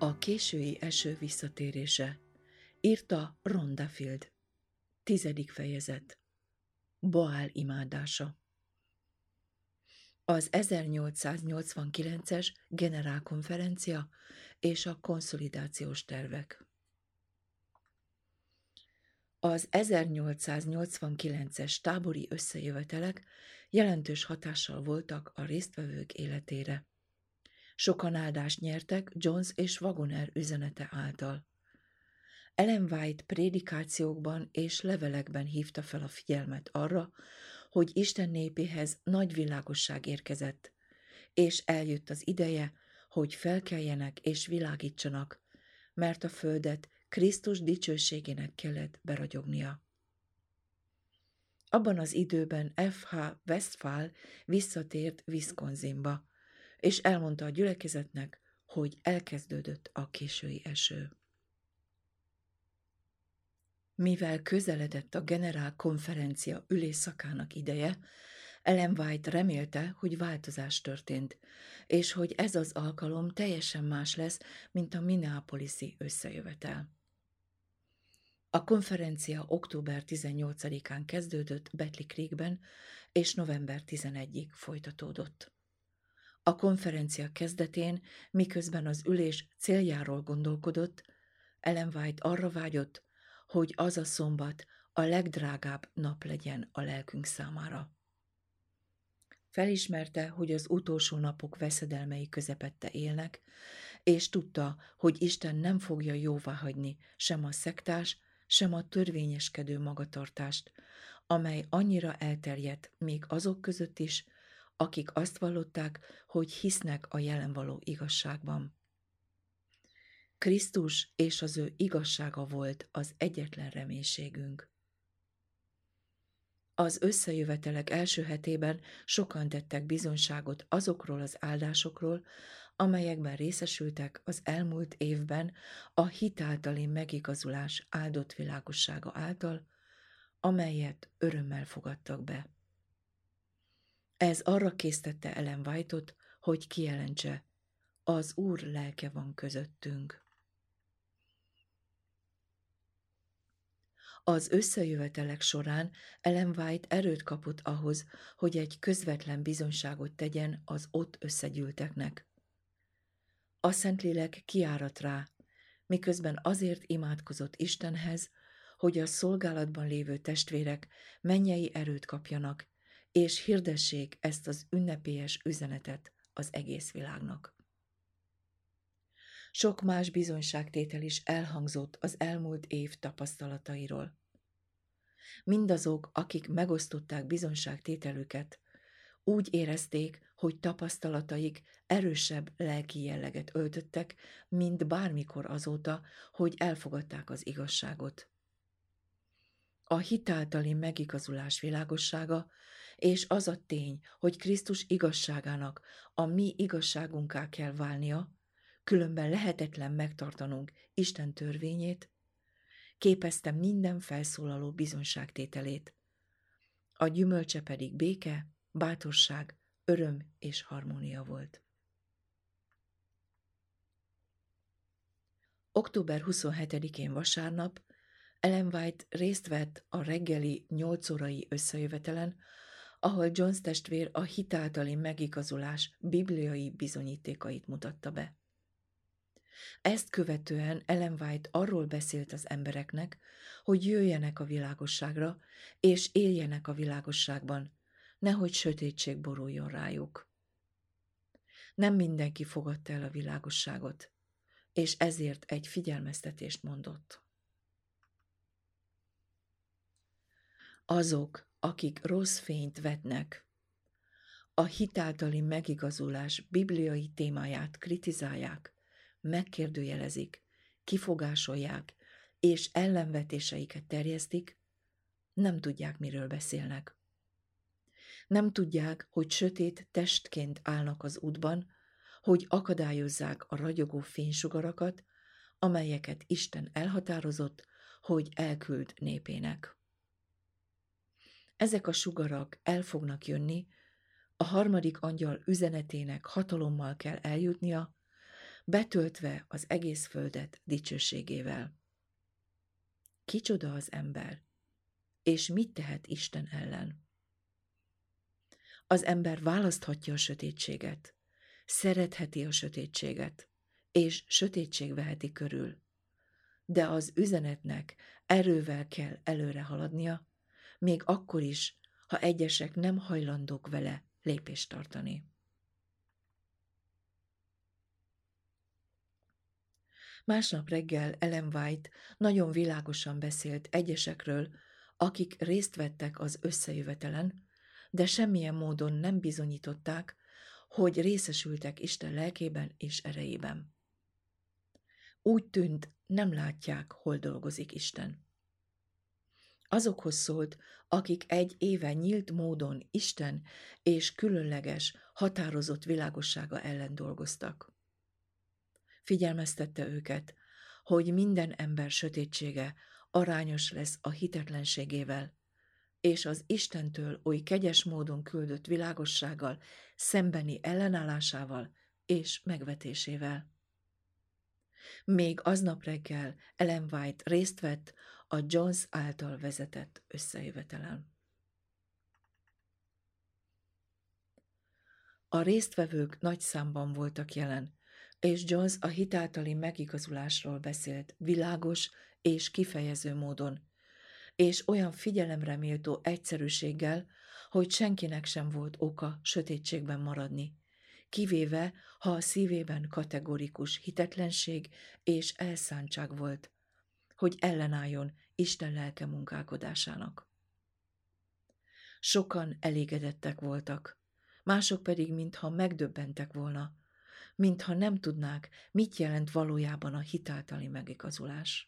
A késői eső visszatérése. Írta Rhonda Field. 10. fejezet. Baál imádása. Az 1889-es generálkonferencia és a konszolidációs tervek. Az 1889-es tábori összejövetelek jelentős hatással voltak a résztvevők életére. Sokan áldást nyertek Jones és Wagoner üzenete által. Ellen White prédikációkban és levelekben hívta fel a figyelmet arra, hogy Isten népéhez nagy világosság érkezett, és eljött az ideje, hogy felkeljenek és világítsanak, mert a földet Krisztus dicsőségének kellett beragyognia. Abban az időben F.H. Westphal visszatért Wisconsinba, és elmondta a gyülekezetnek, hogy elkezdődött a késői eső. Mivel közeledett a generálkonferencia ülésszakának ideje, Ellen White remélte, hogy változás történt, és hogy ez az alkalom teljesen más lesz, mint a Minneapolisi összejövetel. A konferencia október 18-án kezdődött Battle Creekben, és november 11-ig folytatódott. A konferencia kezdetén, miközben az ülés céljáról gondolkodott, Ellen White arra vágyott, hogy az a szombat a legdrágább nap legyen a lelkünk számára. Felismerte, hogy az utolsó napok veszedelmei közepette élnek, és tudta, hogy Isten nem fogja jóváhagyni sem a szektás, sem a törvényeskedő magatartást, amely annyira elterjedt még azok között is, akik azt vallották, hogy hisznek a jelenvaló igazságban. Krisztus és az ő igazsága volt az egyetlen reménységünk. Az összejövetelek első hetében sokan tettek bizonyságot azokról az áldásokról, amelyekben részesültek az elmúlt évben a hit általi megigazulás áldott világossága által, amelyet örömmel fogadtak be. Ez arra késztette Ellen White-ot, hogy kijelentse: az Úr lelke van közöttünk. Az összejövetelek során Ellen White erőt kapott ahhoz, hogy egy közvetlen bizonyságot tegyen az ott összegyűlteknek. A Szentlélek kiáradt rá, miközben azért imádkozott Istenhez, hogy a szolgálatban lévő testvérek mennyei erőt kapjanak, és hirdessék ezt az ünnepélyes üzenetet az egész világnak. Sok más bizonyságtétel is elhangzott az elmúlt év tapasztalatairól. Mindazok, akik megosztották bizonyságtételüket, úgy érezték, hogy tapasztalataik erősebb lelki jelleget öltöttek, mint bármikor azóta, hogy elfogadták az igazságot. A hit általi megigazulás világossága, és az a tény, hogy Krisztus igazságának a mi igazságunká kell válnia, különben lehetetlen megtartanunk Isten törvényét, képezte minden felszólaló bizonyságtételét. A gyümölcse pedig béke, bátorság, öröm és harmónia volt. Október 27-én vasárnap Ellen White részt vett a reggeli 8 órai összejövetelen, ahol Jones testvér a hit általi megigazulás bibliai bizonyítékait mutatta be. Ezt követően Ellen White arról beszélt az embereknek, hogy jöjjenek a világosságra, és éljenek a világosságban, nehogy sötétség boruljon rájuk. Nem mindenki fogadta el a világosságot, és ezért egy figyelmeztetést mondott. Azok, akik rossz fényt vetnek, a hit általi megigazulás bibliai témáját kritizálják, megkérdőjelezik, kifogásolják és ellenvetéseiket terjesztik, nem tudják, miről beszélnek. Nem tudják, hogy sötét testként állnak az útban, hogy akadályozzák a ragyogó fénysugarakat, amelyeket Isten elhatározott, hogy elküld népének. Ezek a sugarak el fognak jönni, a harmadik angyal üzenetének hatalommal kell eljutnia, betöltve az egész földet dicsőségével. Kicsoda az ember, és mit tehet Isten ellen? Az ember választhatja a sötétséget, szeretheti a sötétséget, és sötétség veheti körül. De az üzenetnek erővel kell előre haladnia, még akkor is, ha egyesek nem hajlandók vele lépést tartani. Másnap reggel Ellen White nagyon világosan beszélt egyesekről, akik részt vettek az összejövetelen, de semmilyen módon nem bizonyították, hogy részesültek Isten lelkében és erejében. Úgy tűnt, nem látják, hol dolgozik Isten. Azokhoz szólt, akik egy éve nyílt módon Isten és különleges, határozott világossága ellen dolgoztak. Figyelmeztette őket, hogy minden ember sötétsége arányos lesz a hitetlenségével, és az Istentől oly kegyes módon küldött világossággal szembeni ellenállásával és megvetésével. Még aznap reggel Ellen White részt vett a Jones által vezetett összejövetelen. A résztvevők nagy számban voltak jelen, és Jones a hitáltali megigazulásról beszélt világos és kifejező módon, és olyan figyelemre méltó egyszerűséggel, hogy senkinek sem volt oka sötétségben maradni, kivéve, ha a szívében kategorikus hitetlenség és elszántság volt, hogy ellenálljon Isten lelke munkálkodásának. Sokan elégedettek voltak, mások pedig mintha megdöbbentek volna, mintha nem tudnák, mit jelent valójában a hitáltali megigazulás.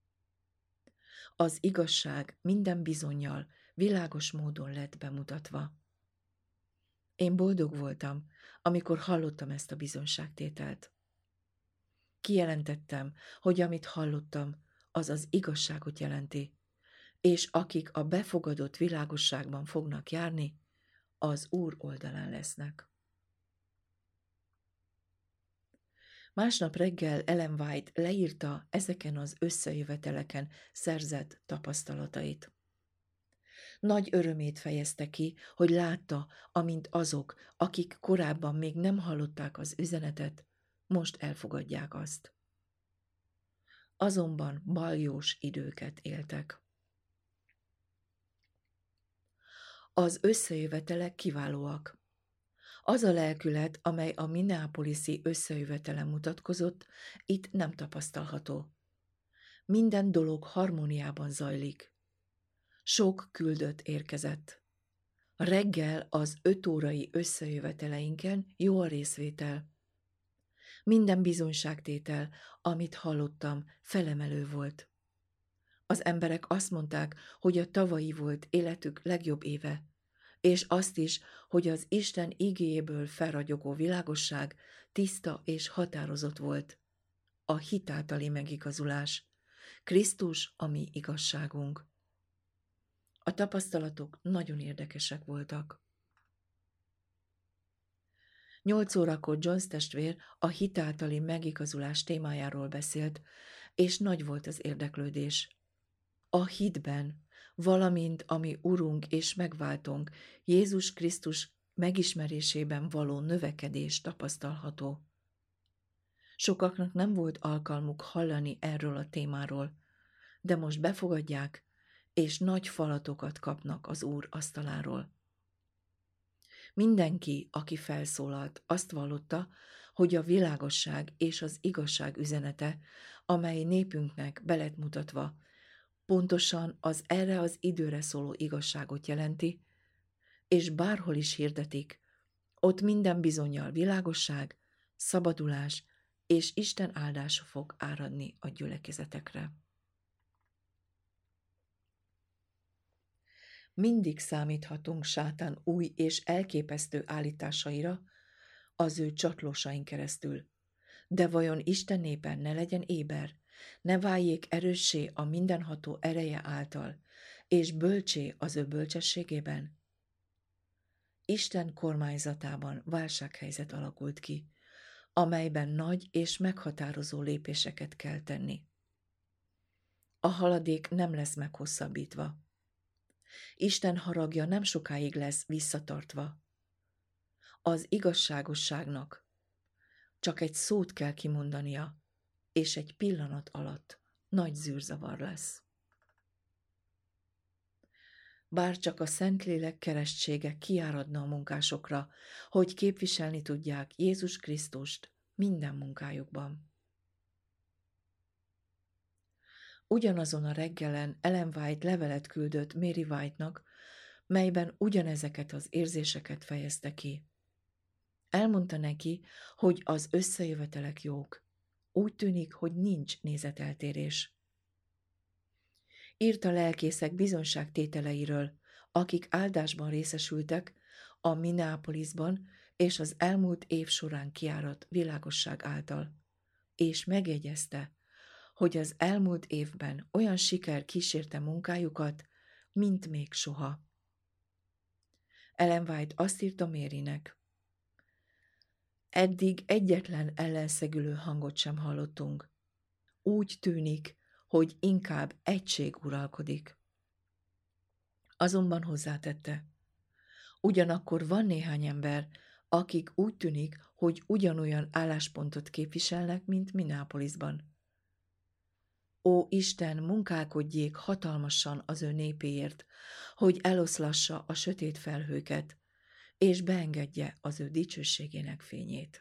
Az igazság minden bizonnyal világos módon lett bemutatva. Én boldog voltam, amikor hallottam ezt a bizonyságtételt. Kijelentettem, hogy amit hallottam, az az igazságot jelenti, és akik a befogadott világosságban fognak járni, az Úr oldalán lesznek. Másnap reggel Ellen White leírta ezeken az összejöveteleken szerzett tapasztalatait. Nagy örömét fejezte ki, hogy látta, amint azok, akik korábban még nem hallották az üzenetet, most elfogadják azt. Azonban baljós időket éltek. Az összejövetelek kiválóak. Az a lelkület, amely a Minneapolis-i összejövetelen mutatkozott, itt nem tapasztalható. Minden dolog harmóniában zajlik. Sok küldött érkezett. Reggel az 5 órai összejöveteleinken jó a részvétel. Minden bizonyságtétel, amit hallottam, felemelő volt. Az emberek azt mondták, hogy a tavalyi volt életük legjobb éve, és azt is, hogy az Isten igéjéből felragyogó világosság tiszta és határozott volt. A hitáltali megigazulás. Krisztus a mi igazságunk. A tapasztalatok nagyon érdekesek voltak. 8 órakor Jones testvér a hitáltali megigazulás témájáról beszélt, és nagy volt az érdeklődés. A hitben, valamint ami Urunk és megváltónk, Jézus Krisztus megismerésében való növekedés tapasztalható. Sokaknak nem volt alkalmuk hallani erről a témáról, de most befogadják, és nagy falatokat kapnak az Úr asztaláról. Mindenki, aki felszólalt, azt vallotta, hogy a világosság és az igazság üzenete, amely népünknek be lett mutatva, pontosan az erre az időre szóló igazságot jelenti, és bárhol is hirdetik, ott minden bizonnyal világosság, szabadulás és Isten áldása fog áradni a gyülekezetekre. Mindig számíthatunk sátán új és elképesztő állításaira az ő csatlósain keresztül. De vajon Isten népe ne legyen éber, ne váljék erőssé a mindenható ereje által, és bölcsé az ő bölcsességében? Isten kormányzatában válsághelyzet alakult ki. amelyben nagy és meghatározó lépéseket kell tenni. A haladék nem lesz meghosszabbítva. Isten haragja nem sokáig lesz visszatartva. Az igazságosságnak csak egy szót kell kimondania, és egy pillanat alatt nagy zűrzavar lesz. Bár csak a Szentlélek keresztsége kiáradna a munkásokra, hogy képviselni tudják Jézus Krisztust minden munkájukban. Ugyanazon a reggelen Ellen White levelet küldött Mary White-nak, melyben ugyanezeket az érzéseket fejezte ki. Elmondta neki, hogy az összejövetelek jók. Úgy tűnik, hogy nincs nézeteltérés. Írt a lelkészek bizonságtételeiről, akik áldásban részesültek a Minneapolisban és az elmúlt év során kiáradt világosság által, és megjegyezte, hogy az elmúlt évben olyan siker kísérte munkájukat, mint még soha. Ellen White azt írta Marynek: eddig egyetlen ellenszegülő hangot sem hallottunk. Úgy tűnik, hogy inkább egység uralkodik. Azonban hozzátette: ugyanakkor van néhány ember, akik úgy tűnik, hogy ugyanolyan álláspontot képviselnek, mint Minneapolisban. Ó Isten, munkálkodjék hatalmasan az ő népéért, hogy eloszlassa a sötét felhőket, és beengedje az ő dicsőségének fényét.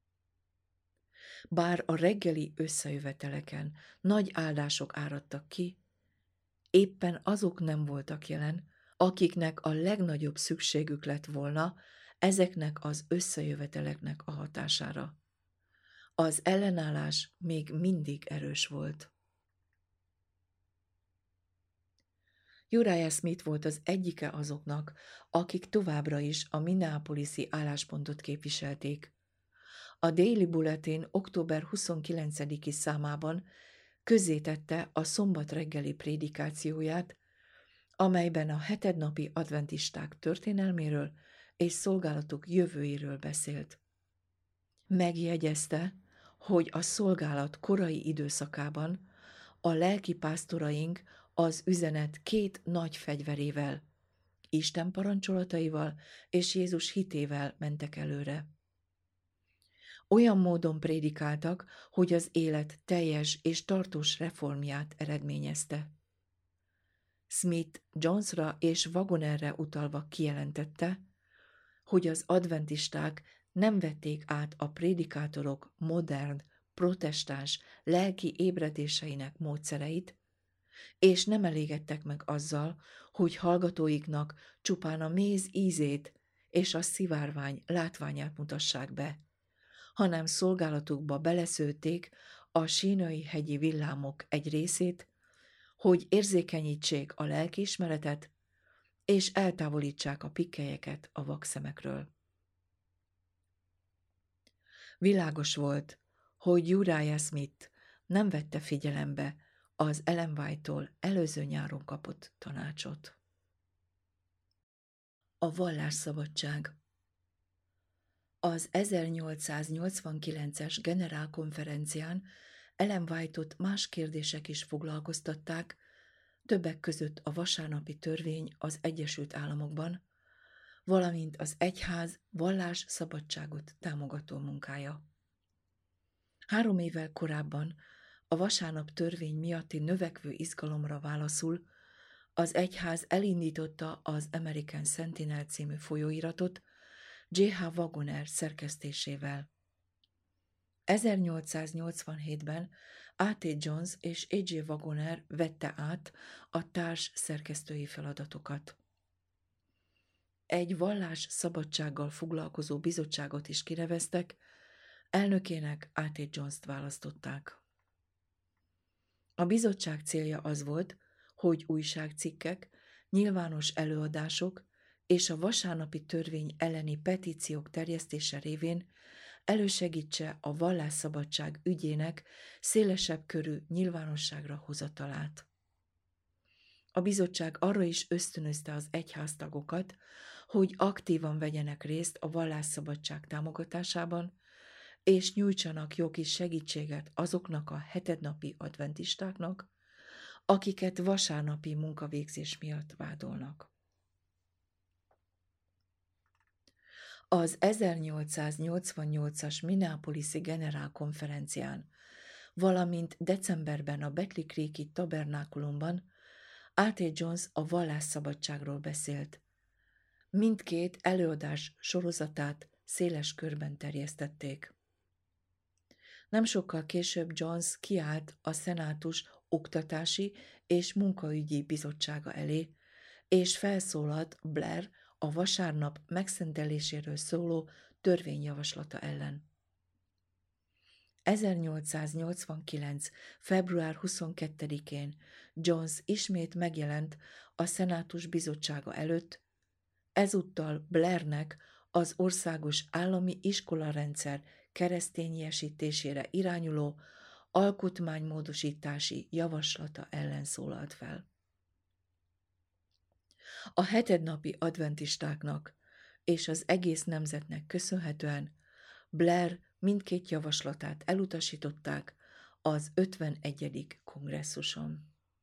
Bár a reggeli összejöveteleken nagy áldások áradtak ki, éppen azok nem voltak jelen, akiknek a legnagyobb szükségük lett volna ezeknek az összejöveteleknek a hatására. Az ellenállás még mindig erős volt. Uriah Smith volt az egyike azoknak, akik továbbra is a minneapolisi álláspontot képviselték. A Daily Bulletin október 29-i számában közzétette a szombat reggeli prédikációját, amelyben a hetednapi adventisták történelméről és szolgálatuk jövőjéről beszélt. Megjegyezte, hogy a szolgálat korai időszakában a lelkipásztoraink az üzenet két nagy fegyverével, Isten parancsolataival és Jézus hitével mentek előre. Olyan módon prédikáltak, hogy az élet teljes és tartós reformját eredményezte. Smith Jonesra és Wagonerre utalva kijelentette, hogy az adventisták nem vették át a prédikátorok modern, protestáns lelki ébredéseinek módszereit, és nem elégedtek meg azzal, hogy hallgatóiknak csupán a méz ízét és a szivárvány látványát mutassák be, hanem szolgálatukba beleszőtték a sínai hegyi villámok egy részét, hogy érzékenyítsék a lelkiismeretet, és eltávolítsák a pikkelyeket a vakszemekről. Világos volt, hogy Uriah Smith nem vette figyelembe az Ellen White-tól előző nyáron kapott tanácsot. A vallásszabadság. Az 1889-es generálkonferencián Ellen White-ot más kérdések is foglalkoztatták, többek között a vasárnapi törvény az Egyesült Államokban, valamint az egyház vallásszabadságot támogató munkája. 3 évvel korábban a vasárnap törvény miatti növekvő izgalomra válaszul az egyház elindította az American Sentinel című folyóiratot J.H. Wagoner szerkesztésével. 1887-ben A.T. Jones és A.J. Wagoner vette át a társ szerkesztői feladatokat. Egy vallás szabadsággal foglalkozó bizottságot is kineveztek, elnökének A.T. Jones-t választották. A bizottság célja az volt, hogy újságcikkek, nyilvános előadások és a vasárnapi törvény elleni petíciók terjesztése révén elősegítse a vallásszabadság ügyének szélesebb körű nyilvánosságra hozatalát. A bizottság arra is ösztönözte az egyháztagokat, hogy aktívan vegyenek részt a vallásszabadság támogatásában, és nyújtsanak jogi segítséget azoknak a hetednapi adventistáknak, akiket vasárnapi munkavégzés miatt vádolnak. Az 1888-as Minneapolis-i generálkonferencián, valamint decemberben a Battle Creek-i tabernákulumban A.T. Jones a vallásszabadságról beszélt. Mindkét előadás sorozatát széles körben terjesztették. Nem sokkal később Jones kiállt a szenátus oktatási és munkaügyi bizottsága elé, és felszólalt Blair a vasárnap megszenteléséről szóló törvényjavaslata ellen. 1889. február 22-én Jones ismét megjelent a szenátus bizottsága előtt, ezúttal Blairnek az országos állami iskolarendszer keresztényesítésére irányuló alkotmánymódosítási javaslata ellen szólalt fel. A hetednapi adventistáknak és az egész nemzetnek köszönhetően Blair mindkét javaslatát elutasították az 51. kongresszuson.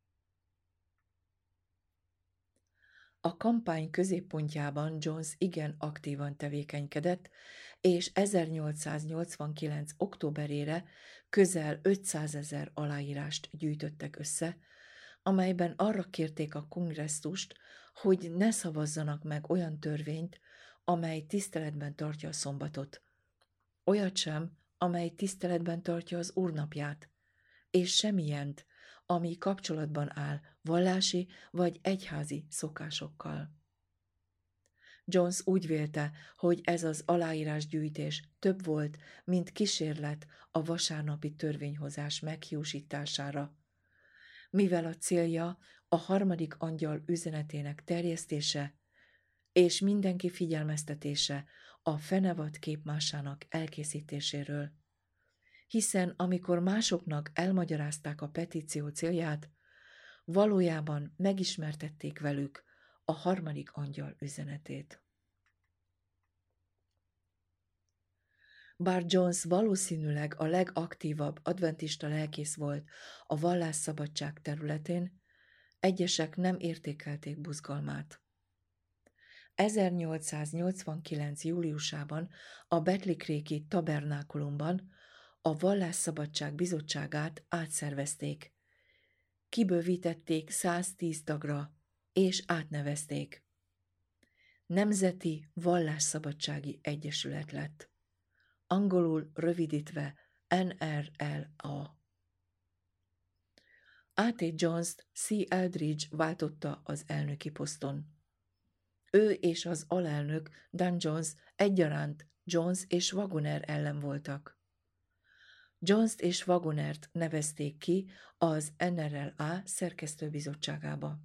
A kampány középpontjában Jones igen aktívan tevékenykedett, és 1889. októberére közel 500 000 aláírást gyűjtöttek össze, amelyben arra kérték a kongresszust, hogy ne szavazzanak meg olyan törvényt, amely tiszteletben tartja a szombatot, olyat sem, amely tiszteletben tartja az Úrnapját, és semmilyent, ami kapcsolatban áll vallási vagy egyházi szokásokkal. Jones úgy vélte, hogy ez az aláírásgyűjtés több volt, mint kísérlet a vasárnapi törvényhozás meghiúsítására, mivel a célja a harmadik angyal üzenetének terjesztése és mindenki figyelmeztetése a fenevad képmásának elkészítéséről. Hiszen amikor másoknak elmagyarázták a petíció célját, valójában megismertették velük a harmadik angyal üzenetét. Bár Jones valószínűleg a legaktívabb adventista lelkész volt a vallásszabadság területén, egyesek nem értékelték buzgalmát. 1889. júliusában a Battle Creek-i tabernákulumban a vallásszabadság bizottságát átszervezték. Kibővítették 110 tagra, és átnevezték. Nemzeti Vallásszabadsági Egyesület lett. Angolul rövidítve NRLA. A.T. Jones-t C. Eldridge váltotta az elnöki poszton. Ő és az alelnök Dan Jones egyaránt Jones és Wagoner ellen voltak. Jones-t és Wagonert nevezték ki az NRLA szerkesztőbizottságába.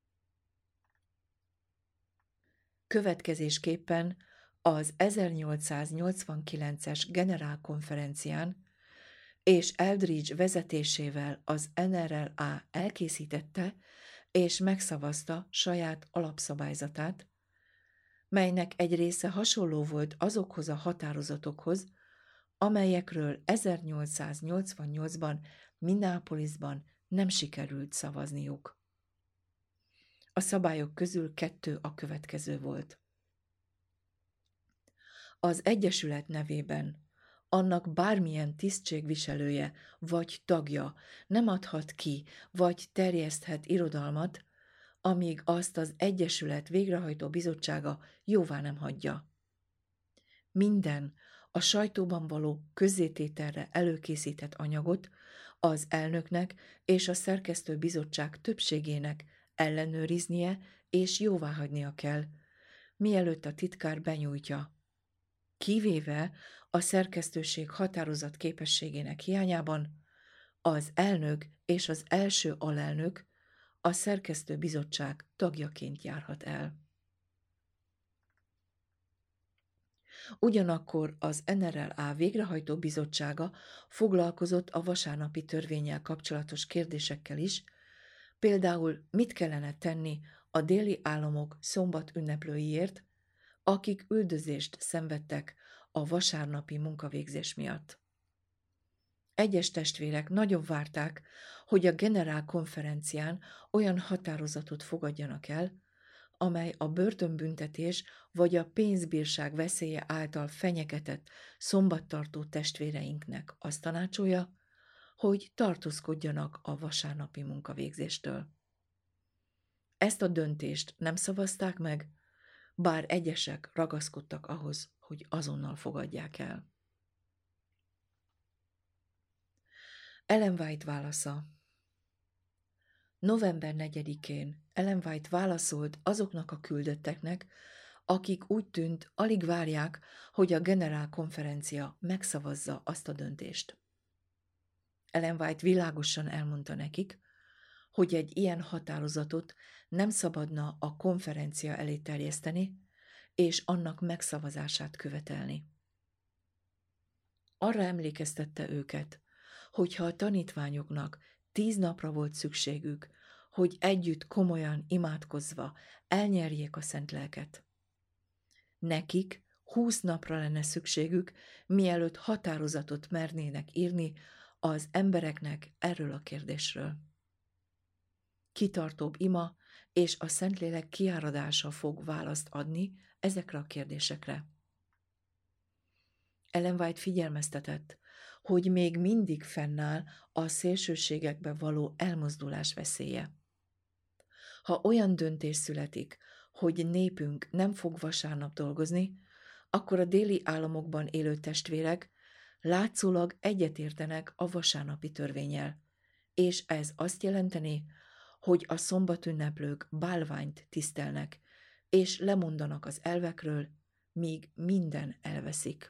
Következésképpen az 1889-es generálkonferencián és Eldridge vezetésével az NRLA elkészítette és megszavazta saját alapszabályzatát, melynek egy része hasonló volt azokhoz a határozatokhoz, amelyekről 1888-ban Minneapolisban nem sikerült szavazniuk. A szabályok közül 2 a következő volt. Az Egyesület nevében annak bármilyen tisztségviselője vagy tagja nem adhat ki vagy terjeszthet irodalmat, amíg azt az Egyesület végrehajtó bizottsága jóvá nem hagyja. Minden a sajtóban való közzétételre előkészített anyagot az elnöknek és a szerkesztő bizottság többségének ellenőriznie és jóváhagynia kell, mielőtt a titkár benyújtja. Kivéve a szerkesztőség határozat képességének hiányában, az elnök és az első alelnök a szerkesztő bizottság tagjaként járhat el. Ugyanakkor az NRLA végrehajtó bizottsága foglalkozott a vasárnapi törvénnyel kapcsolatos kérdésekkel is, például mit kellene tenni a déli államok szombat ünneplőiért, akik üldözést szenvedtek a vasárnapi munkavégzés miatt. Egyes testvérek nagyon várták, hogy a generálkonferencián olyan határozatot fogadjanak el, amely a börtönbüntetés vagy a pénzbírság veszélye által fenyegetett szombattartó testvéreinknek azt tanácsolja, hogy tartózkodjanak a vasárnapi munkavégzéstől. Ezt a döntést nem szavazták meg, bár egyesek ragaszkodtak ahhoz, hogy azonnal fogadják el. Ellen White válasza. November 4-én Ellen White válaszolt azoknak a küldötteknek, akik úgy tűnt, alig várják, hogy a generálkonferencia megszavazza azt a döntést. Ellen White világosan elmondta nekik, hogy egy ilyen határozatot nem szabadna a konferencia elé terjeszteni, és annak megszavazását követelni. Arra emlékeztette őket, hogyha a tanítványoknak 10 napra volt szükségük, hogy együtt komolyan imádkozva elnyerjék a szent lelket. Nekik 20 napra lenne szükségük, mielőtt határozatot mernének írni az embereknek erről a kérdésről. Kitartóbb ima és a Szentlélek kiáradása fog választ adni ezekre a kérdésekre. Ellen White figyelmeztetett, hogy még mindig fennáll a szélsőségekbe való elmozdulás veszélye. Ha olyan döntés születik, hogy népünk nem fog vasárnap dolgozni, akkor a déli államokban élő testvérek látszólag egyetértenek a vasárnapi törvénnyel, és ez azt jelenteni, hogy a szombatünneplők bálványt tisztelnek, és lemondanak az elvekről, míg minden elveszik.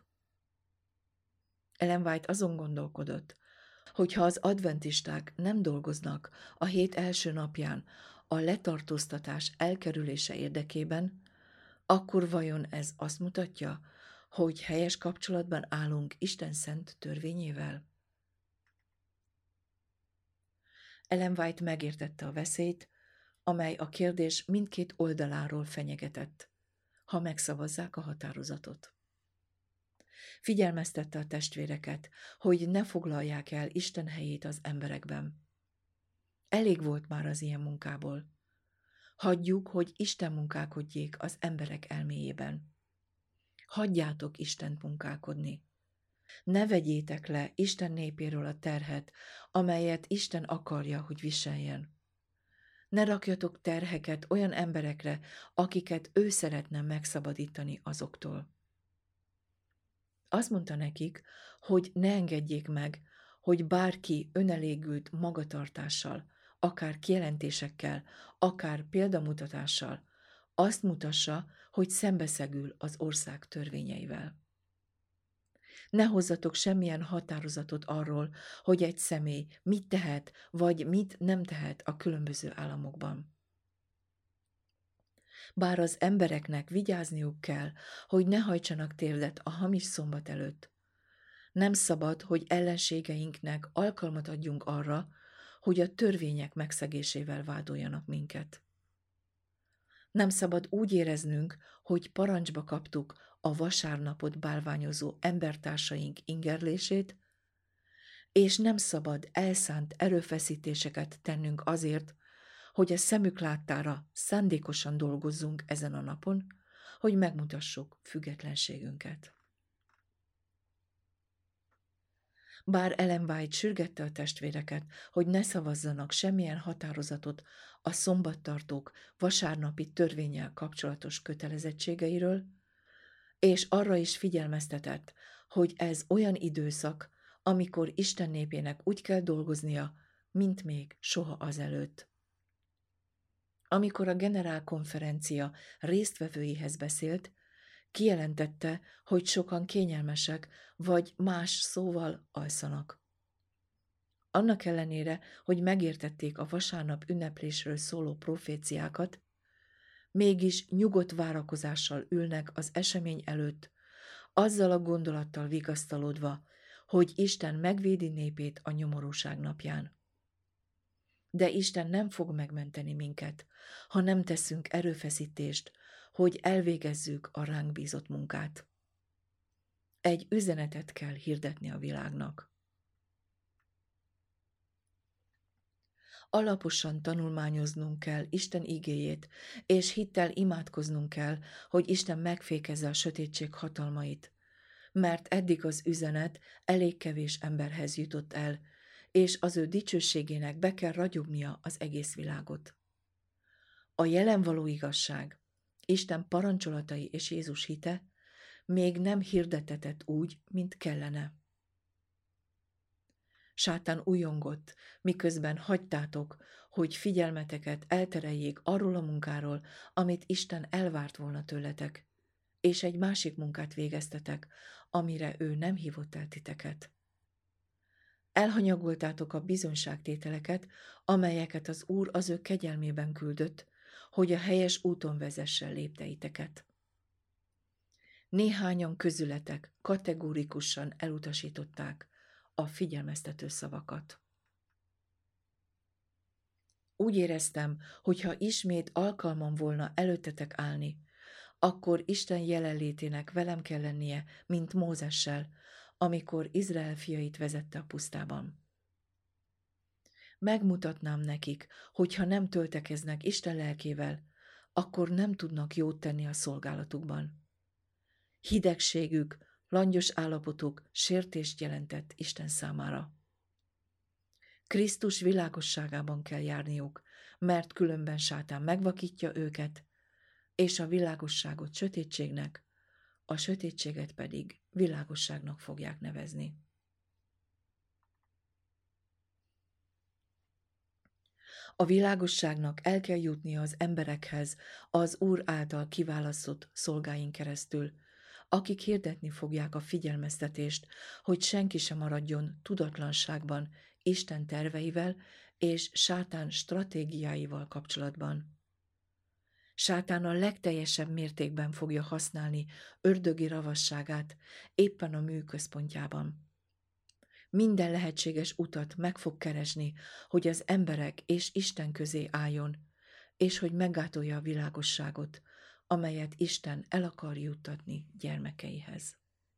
Ellen White azon gondolkodott, hogy ha az adventisták nem dolgoznak a hét első napján a letartóztatás elkerülése érdekében, akkor vajon ez azt mutatja, hogy helyes kapcsolatban állunk Isten szent törvényével? Ellen White megértette a veszélyt, amely a kérdés mindkét oldaláról fenyegetett, ha megszavazzák a határozatot. Figyelmeztette a testvéreket, hogy ne foglalják el Isten helyét az emberekben. Elég volt már az ilyen munkából. Hagyjuk, hogy Isten munkálkodjék az emberek elméjében. Hagyjátok Istent munkálkodni. Ne vegyétek le Isten népéről a terhet, amelyet Isten akarja, hogy viseljen. Ne rakjatok terheket olyan emberekre, akiket ő szeretne megszabadítani azoktól. Azt mondta nekik, hogy ne engedjék meg, hogy bárki önelégült magatartással, akár kijelentésekkel, akár példamutatással azt mutassa, hogy szembeszegül az ország törvényeivel. Ne hozzatok semmilyen határozatot arról, hogy egy személy mit tehet, vagy mit nem tehet a különböző államokban. Bár az embereknek vigyázniuk kell, hogy ne hajtsanak térdet a hamis szombat előtt, nem szabad, hogy ellenségeinknek alkalmat adjunk arra, hogy a törvények megszegésével vádoljanak minket. Nem szabad úgy éreznünk, hogy parancsba kaptuk a vasárnapot bálványozó embertársaink ingerlését, és nem szabad elszánt erőfeszítéseket tennünk azért, hogy a szemük láttára szándékosan dolgozzunk ezen a napon, hogy megmutassuk függetlenségünket. Bár Ellen White sürgette a testvéreket, hogy ne szavazzanak semmilyen határozatot a szombattartók vasárnapi törvénnyel kapcsolatos kötelezettségeiről, és arra is figyelmeztetett, hogy ez olyan időszak, amikor Isten népének úgy kell dolgoznia, mint még soha azelőtt. Amikor a generálkonferencia résztvevőihez beszélt, kijelentette, hogy sokan kényelmesek, vagy más szóval alszanak. Annak ellenére, hogy megértették a vasárnap ünneplésről szóló proféciákat, mégis nyugodt várakozással ülnek az esemény előtt, azzal a gondolattal vigasztalódva, hogy Isten megvédi népét a nyomorúság napján. De Isten nem fog megmenteni minket, ha nem teszünk erőfeszítést, hogy elvégezzük a ránk bízott munkát. Egy üzenetet kell hirdetni a világnak. Alaposan tanulmányoznunk kell Isten igéjét, és hittel imádkoznunk kell, hogy Isten megfékezze a sötétség hatalmait, mert eddig az üzenet elég kevés emberhez jutott el, és az ő dicsőségének be kell ragyognia az egész világot. A jelen való igazság, Isten parancsolatai és Jézus hite még nem hirdettetett úgy, mint kellene. Sátán ujjongott, miközben hagytátok, hogy figyelmeteket eltereljék arról a munkáról, amit Isten elvárt volna tőletek, és egy másik munkát végeztetek, amire ő nem hívott el titeket. Elhanyagoltátok a bizonyságtételeket, amelyeket az Úr az ő kegyelmében küldött, hogy a helyes úton vezessen lépteiteket. Néhányan közületek kategórikusan elutasították a figyelmeztető szavakat. Úgy éreztem, hogy ha ismét alkalmam volna előttetek állni, akkor Isten jelenlétének velem kell lennie, mint Mózessel, amikor Izrael fiait vezette a pusztában. Megmutatnám nekik, hogy ha nem töltekeznek Isten lelkével, akkor nem tudnak jót tenni a szolgálatukban. Hidegségük, langyos állapotuk sértést jelentett Isten számára. Krisztus világosságában kell járniuk, mert különben Sátán megvakítja őket, és a világosságot sötétségnek, a sötétséget pedig világosságnak fogják nevezni. A világosságnak el kell jutnia az emberekhez az Úr által kiválasztott szolgáin keresztül, akik hirdetni fogják a figyelmeztetést, hogy senki sem maradjon tudatlanságban Isten terveivel és Sátán stratégiáival kapcsolatban. Sátán a legteljesebb mértékben fogja használni ördögi ravasságát éppen a mű központjában. Minden lehetséges utat meg fog keresni, hogy az emberek és Isten közé álljon, és hogy meggátolja a világosságot, amelyet Isten el akar juttatni gyermekeihez.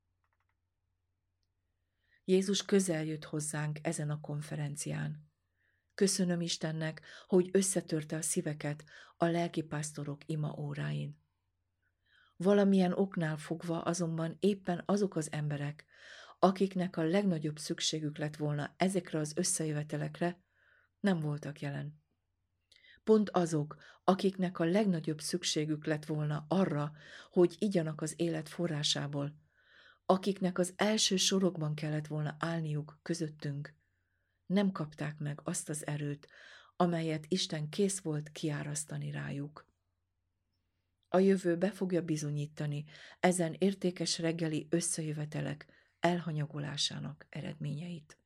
Jézus közel jött hozzánk ezen a konferencián. Köszönöm Istennek, hogy összetörte a szíveket a lelkipásztorok imaóráin. Valamilyen oknál fogva azonban éppen azok az emberek, akiknek a legnagyobb szükségük lett volna ezekre az összejövetelekre, nem voltak jelen. Pont azok, akiknek a legnagyobb szükségük lett volna arra, hogy igyanak az élet forrásából, akiknek az első sorokban kellett volna állniuk közöttünk, nem kapták meg azt az erőt, amelyet Isten kész volt kiárasztani rájuk. A jövő be fogja bizonyítani ezen értékes reggeli összejövetelek elhanyagolásának eredményeit.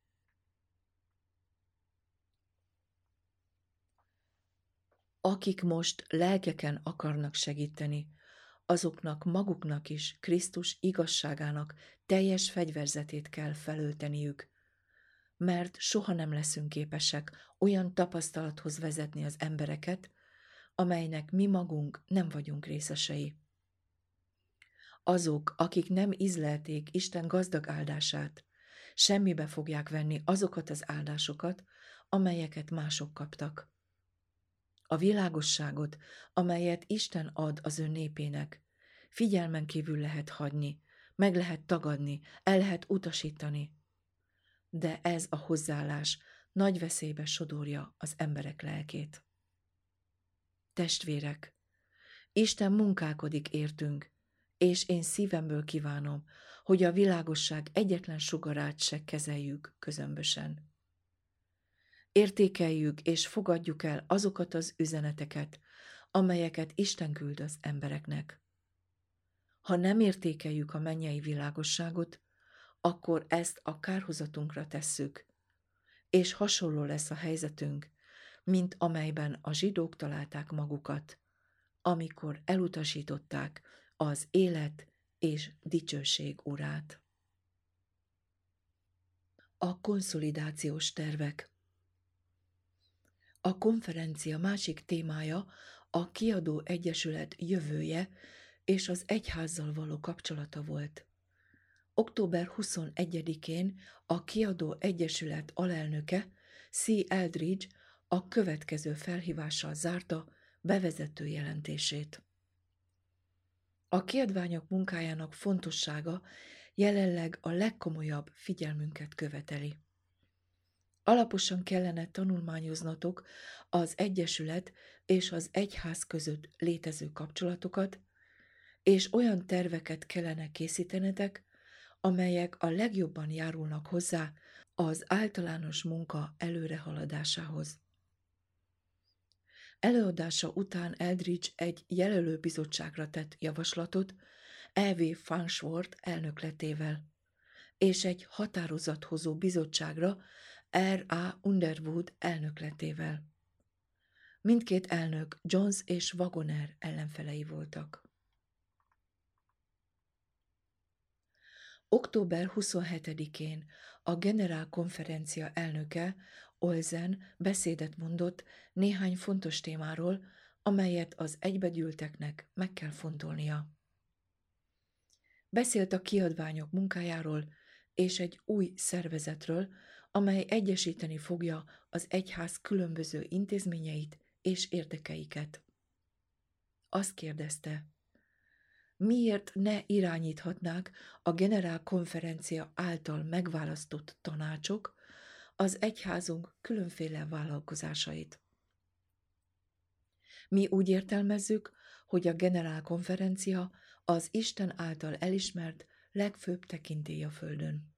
Akik most lelkeken akarnak segíteni, azoknak maguknak is Krisztus igazságának teljes fegyverzetét kell felölteniük, mert soha nem leszünk képesek olyan tapasztalathoz vezetni az embereket, amelynek mi magunk nem vagyunk részesei. Azok, akik nem ízlelték Isten gazdag áldását, semmibe fogják venni azokat az áldásokat, amelyeket mások kaptak. A világosságot, amelyet Isten ad az ő népének, figyelmen kívül lehet hagyni, meg lehet tagadni, el lehet utasítani. De ez a hozzáállás nagy veszélybe sodorja az emberek lelkét. Testvérek, Isten munkálkodik értünk, és én szívemből kívánom, hogy a világosság egyetlen sugarát se kezeljük közömbösen. Értékeljük és fogadjuk el azokat az üzeneteket, amelyeket Isten küld az embereknek. Ha nem értékeljük a mennyei világosságot, akkor ezt a kárhozatunkra tesszük, és hasonló lesz a helyzetünk, mint amelyben a zsidók találták magukat, amikor elutasították az élet és dicsőség urát. A konszolidációs tervek. A konferencia másik témája a kiadó egyesület jövője és az egyházzal való kapcsolata volt. Október 21-én a Kiadó Egyesület alelnöke C. Eldridge a következő felhívással zárta bevezető jelentését. A kiadványok munkájának fontossága jelenleg a legkomolyabb figyelmünket követeli. Alaposan kellene tanulmányoznatok az Egyesület és az egyház között létező kapcsolatokat, és olyan terveket kellene készítenetek, amelyek a legjobban járulnak hozzá az általános munka előrehaladásához. Előadása után Eldridge egy jelölőbizottságra tett javaslatot E.V. Farnsworth elnökletével, és egy határozathozó bizottságra R.A. Underwood elnökletével. Mindkét elnök Jones és Wagoner ellenfelei voltak. Október 27-én a generálkonferencia elnöke, Olsen beszédet mondott néhány fontos témáról, amelyet az egybegyűlteknek meg kell fontolnia. Beszélt a kiadványok munkájáról és egy új szervezetről, amely egyesíteni fogja az egyház különböző intézményeit és érdekeiket. Azt kérdezte, miért ne irányíthatnák a generálkonferencia által megválasztott tanácsok az egyházunk különféle vállalkozásait. Mi úgy értelmezzük, hogy a generálkonferencia az Isten által elismert legfőbb tekintély a földön.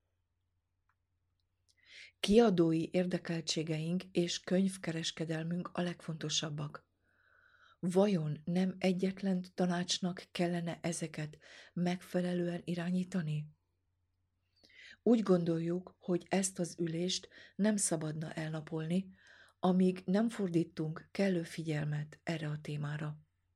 Kiadói érdekeltségeink és könyvkereskedelmünk a legfontosabbak. Vajon nem egyetlen tanácsnak kellene ezeket megfelelően irányítani? Úgy gondoljuk, hogy ezt az ülést nem szabadna elnapolni, amíg nem fordítunk kellő figyelmet erre a témára.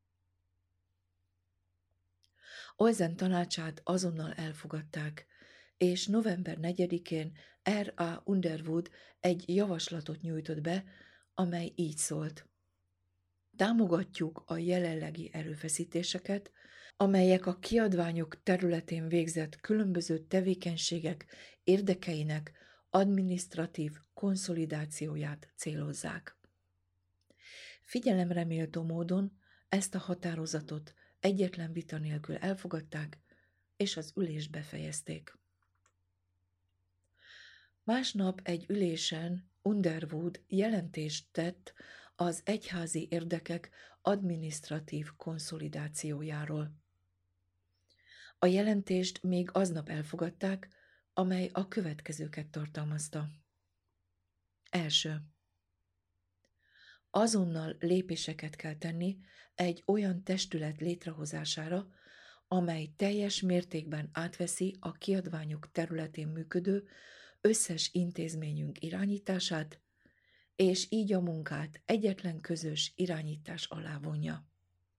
Olsen tanácsát azonnal elfogadták, és november 4-én R.A. Underwood egy javaslatot nyújtott be, amely így szólt. Támogatjuk a jelenlegi erőfeszítéseket, amelyek a kiadványok területén végzett különböző tevékenységek érdekeinek adminisztratív konszolidációját célozzák. Figyelemre méltó módon ezt a határozatot egyetlen vita nélkül elfogadták, és az ülést befejezték. Másnap egy ülésen Underwood jelentést tett az egyházi érdekek adminisztratív konszolidációjáról. A jelentést még aznap elfogadták, amely a következőket tartalmazta. Első. Azonnal lépéseket kell tenni egy olyan testület létrehozására, amely teljes mértékben átveszi a kiadványok területén működő összes intézményünk irányítását, és így a munkát egyetlen közös irányítás alá vonja.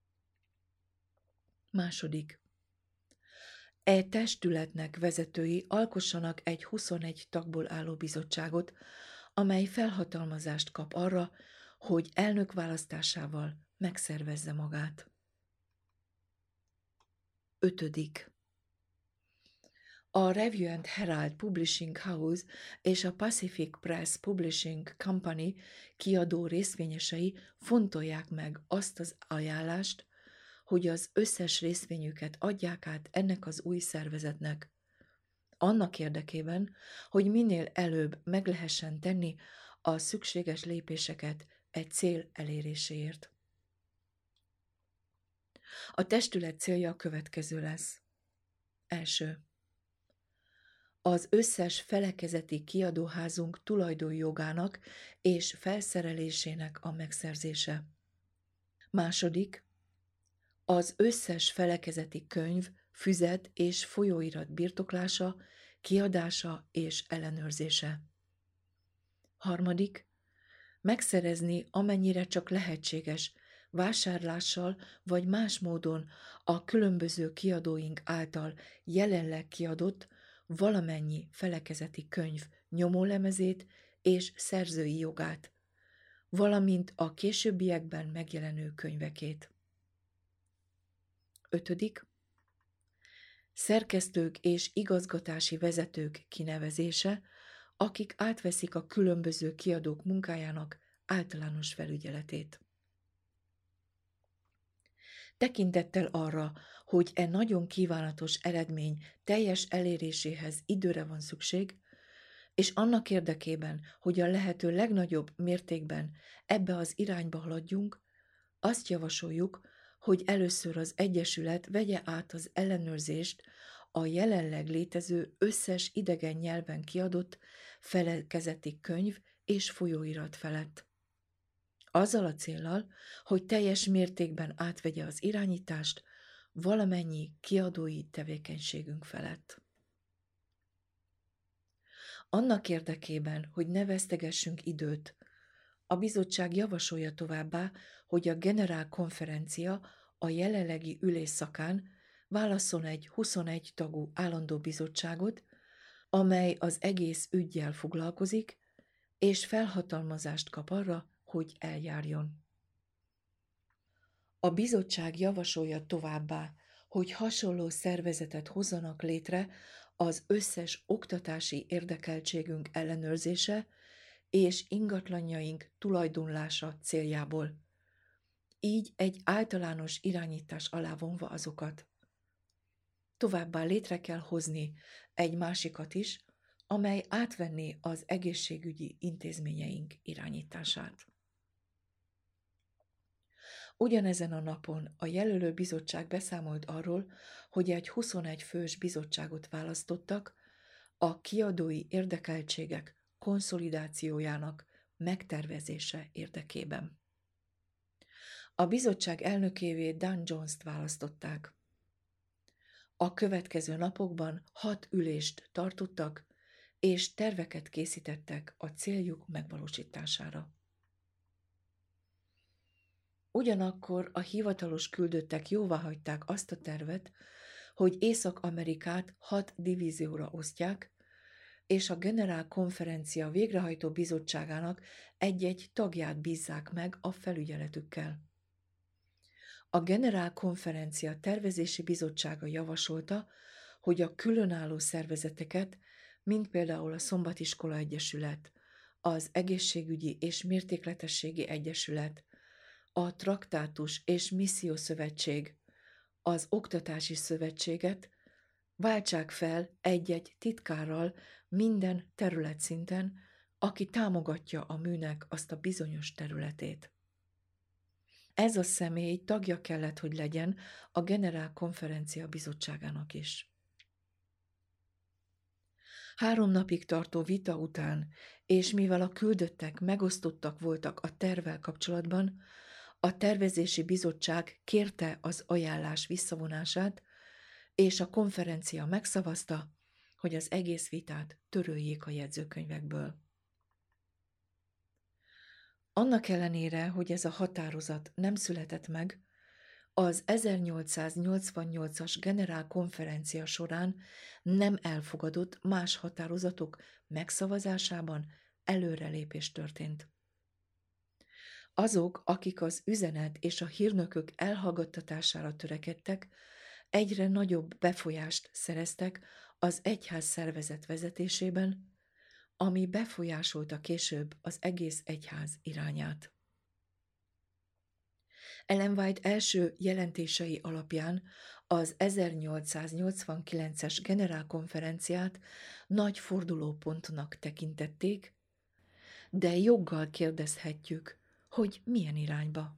Második. E testületnek vezetői alkossanak egy 21 tagból álló bizottságot, amely felhatalmazást kap arra, hogy elnök választásával megszervezze magát. Ötödik. A Review and Herald Publishing House és a Pacific Press Publishing Company kiadó részvényesei fontolják meg azt az ajánlást, hogy az összes részvényüket adják át ennek az új szervezetnek, annak érdekében, hogy minél előbb meg lehessen tenni a szükséges lépéseket egy cél eléréséért. A testület célja a következő lesz. Első. Az összes felekezeti kiadóházunk tulajdonjogának és felszerelésének a megszerzése. Második. Az összes felekezeti könyv, füzet és folyóirat birtoklása, kiadása és ellenőrzése. Harmadik. Megszerezni, amennyire csak lehetséges, vásárlással vagy más módon a különböző kiadóink által jelenleg kiadott valamennyi felekezeti könyv nyomólemezét és szerzői jogát, valamint a későbbiekben megjelenő könyvekét. Ötödik. szerkesztők és igazgatási vezetők kinevezése, akik átveszik a különböző kiadók munkájának általános felügyeletét. Tekintettel arra, hogy e nagyon kívánatos eredmény teljes eléréséhez időre van szükség, és annak érdekében, hogy a lehető legnagyobb mértékben ebbe az irányba haladjunk, azt javasoljuk, hogy először az Egyesület vegye át az ellenőrzést a jelenleg létező összes idegen nyelven kiadott felekezeti könyv és folyóirat felett. Azzal a céllal, hogy teljes mértékben átvegye az irányítást valamennyi kiadói tevékenységünk felett. Annak érdekében, hogy ne vesztegessünk időt, a bizottság javasolja továbbá, hogy a generálkonferencia a jelenlegi ülésszakán válasszon egy 21 tagú állandó bizottságot, amely az egész üggyel foglalkozik, és felhatalmazást kap arra, hogy eljárjon. A bizottság javasolja továbbá, hogy hasonló szervezetet hozzanak létre az összes oktatási érdekeltségünk ellenőrzése és ingatlanjaink tulajdonlása céljából. Így egy általános irányítás alá vonva azokat. Továbbá létre kell hozni egy másikat is, amely átvenné az egészségügyi intézményeink irányítását. Ugyanezen a napon a jelölő bizottság beszámolt arról, hogy egy 21 fős bizottságot választottak a kiadói érdekeltségek konszolidációjának megtervezése érdekében. A bizottság elnökévé Dan Jones-t választották. A következő napokban 6 ülést tartottak, és terveket készítettek a céljuk megvalósítására. Ugyanakkor a hivatalos küldöttek jóváhagyták azt a tervet, hogy Észak-Amerikát 6 divízióra osztják, és a generálkonferencia végrehajtó bizottságának egy-egy tagját bízzák meg a felügyeletükkel. A generálkonferencia tervezési bizottsága javasolta, hogy a különálló szervezeteket, mint például a Szombatiskola Egyesület, az Egészségügyi és Mértékletességi Egyesület, a Traktátus és Missziószövetség, az Oktatási Szövetséget váltsák fel egy-egy titkárral minden területszinten, aki támogatja a műnek azt a bizonyos területét. Ez a személy tagja kellett, hogy legyen a Generálkonferencia bizottságának is. 3 napig tartó vita után, és mivel a küldöttek megosztottak voltak a tervvel kapcsolatban, a tervezési bizottság kérte az ajánlás visszavonását, és a konferencia megszavazta, hogy az egész vitát töröljék a jegyzőkönyvekből. Annak ellenére, hogy ez a határozat nem született meg, az 1888-as generálkonferencia során nem elfogadott más határozatok megszavazásában előrelépés történt. Azok, akik az üzenet és a hírnökök elhallgattatására törekedtek, egyre nagyobb befolyást szereztek az egyház szervezet vezetésében, ami befolyásolta később az egész egyház irányát. Ellen White első jelentései alapján az 1889-es generálkonferenciát nagy fordulópontnak tekintették, de joggal kérdezhetjük, hogy milyen irányba.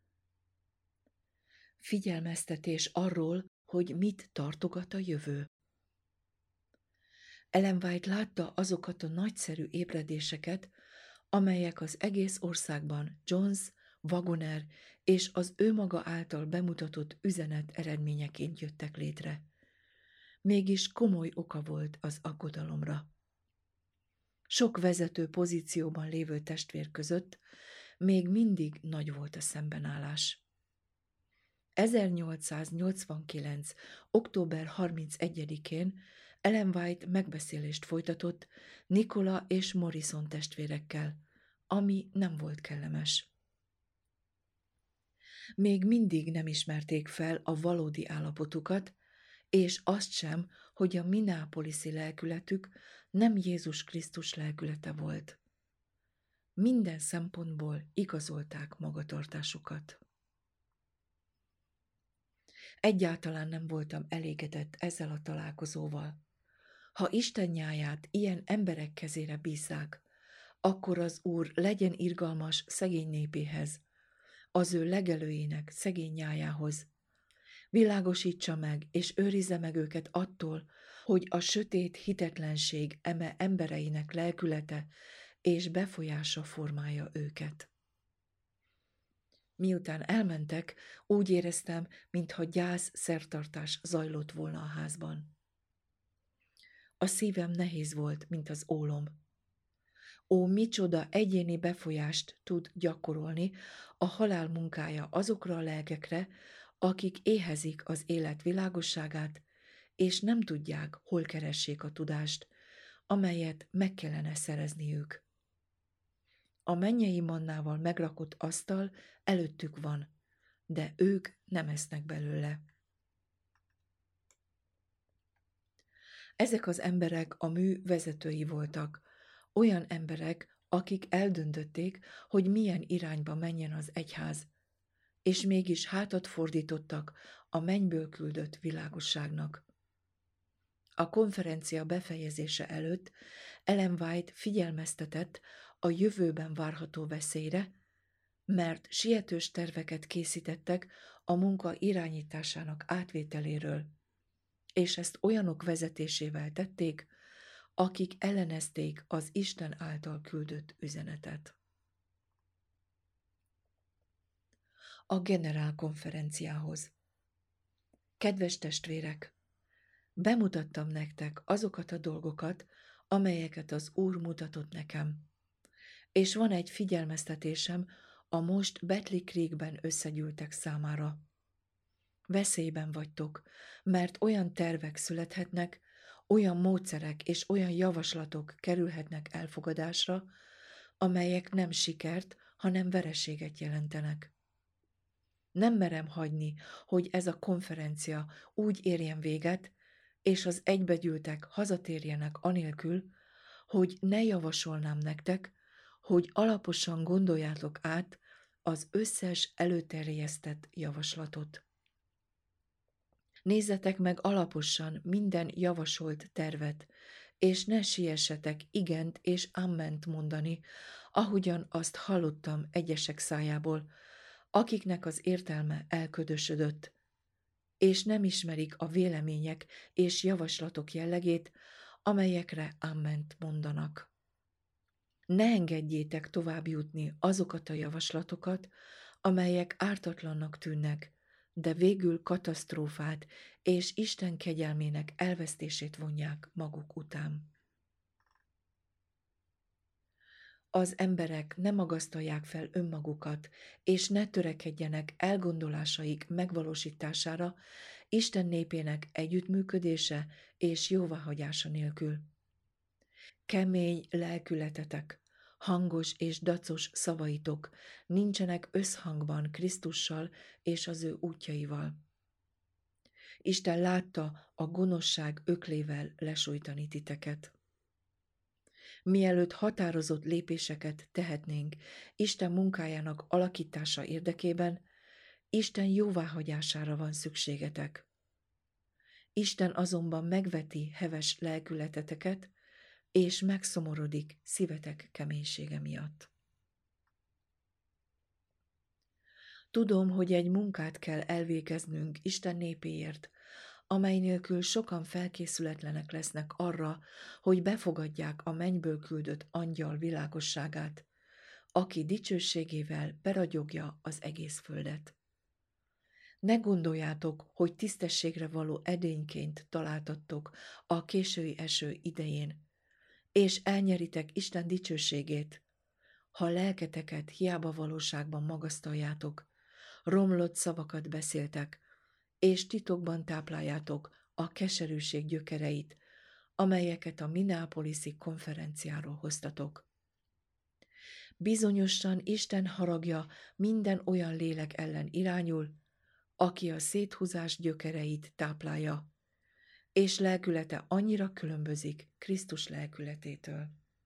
Figyelmeztetés arról, hogy mit tartogat a jövő. Ellen White látta azokat a nagyszerű ébredéseket, amelyek az egész országban Jones, Wagoner és az ő maga által bemutatott üzenet eredményeként jöttek létre. Mégis komoly oka volt az aggodalomra. Sok vezető pozícióban lévő testvér között még mindig nagy volt a szembenállás. 1889. október 31-én Ellen White megbeszélést folytatott Nikola és Morrison testvérekkel, ami nem volt kellemes. Még mindig nem ismerték fel a valódi állapotukat, és azt sem, hogy a minneapoliszi lelkületük nem Jézus Krisztus lelkülete volt. Minden szempontból igazolták magatartásukat. Egyáltalán nem voltam elégedett ezzel a találkozóval. Ha Isten nyáját ilyen emberek kezére bízzák, akkor az Úr legyen irgalmas szegény népéhez, az ő legelőjének szegény nyájához. Világosítsa meg és őrizze meg őket attól, hogy a sötét hitetlenség eme embereinek lelkülete és befolyása formálja őket. Miután elmentek, úgy éreztem, mintha gyász szertartás zajlott volna a házban. A szívem nehéz volt, mint az ólom. Ó, micsoda egyéni befolyást tud gyakorolni a halál munkája azokra a lelkekre, akik éhezik az élet világosságát, és nem tudják, hol keressék a tudást, amelyet meg kellene szerezniük. A mennyei mannával megrakott asztal előttük van, de ők nem esznek belőle. Ezek az emberek a mű vezetői voltak, olyan emberek, akik eldöntötték, hogy milyen irányba menjen az egyház, és mégis hátat fordítottak a mennyből küldött világosságnak. A konferencia befejezése előtt Ellen White figyelmeztetett a jövőben várható veszélyre, mert sietős terveket készítettek a munka irányításának átvételéről, és ezt olyanok vezetésével tették, akik ellenezték az Isten által küldött üzenetet. A generálkonferenciához. Kedves testvérek, bemutattam nektek azokat a dolgokat, amelyeket az Úr mutatott nekem. És van egy figyelmeztetésem a most Battley Creekben összegyűltek számára. Veszélyben vagytok, mert olyan tervek születhetnek, olyan módszerek és olyan javaslatok kerülhetnek elfogadásra, amelyek nem sikert, hanem vereséget jelentenek. Nem merem hagyni, hogy ez a konferencia úgy érjen véget, és az egybegyűltek hazatérjenek anélkül, hogy ne javasolnám nektek, hogy alaposan gondoljátok át az összes előterjesztett javaslatot. Nézzetek meg alaposan minden javasolt tervet, és ne siessetek igent és amment mondani, ahogyan azt hallottam egyesek szájából, akiknek az értelme elködösödött, és nem ismerik a vélemények és javaslatok jellegét, amelyekre amment mondanak. Ne engedjétek tovább jutni azokat a javaslatokat, amelyek ártatlannak tűnnek, de végül katasztrófát és Isten kegyelmének elvesztését vonják maguk után. Az emberek ne magasztalják fel önmagukat, és ne törekedjenek elgondolásaik megvalósítására Isten népének együttműködése és jóváhagyása nélkül. Kemény lelkületetek, hangos és dacos szavaitok nincsenek összhangban Krisztussal és az ő útjaival. Isten látta a gonoszság öklével lesújtani titeket. Mielőtt határozott lépéseket tehetnénk Isten munkájának alakítása érdekében, Isten jóváhagyására van szükségetek. Isten azonban megveti heves lelkületeteket, és megszomorodik szívetek keménysége miatt. Tudom, hogy egy munkát kell elvégeznünk Isten népéért, amely nélkül sokan felkészületlenek lesznek arra, hogy befogadják a mennyből küldött angyal világosságát, aki dicsőségével beragyogja az egész földet. Ne gondoljátok, hogy tisztességre való edényként találtattok a késői eső idején, és elnyeritek Isten dicsőségét, ha lelketeket hiába valóságban magasztaljátok, romlott szavakat beszéltek, és titokban tápláljátok a keserűség gyökereit, amelyeket a minneapoliszi konferenciáról hoztatok. Bizonyosan Isten haragja minden olyan lélek ellen irányul, aki a széthúzás gyökereit táplálja, és lelkülete annyira különbözik Krisztus lelkületétől.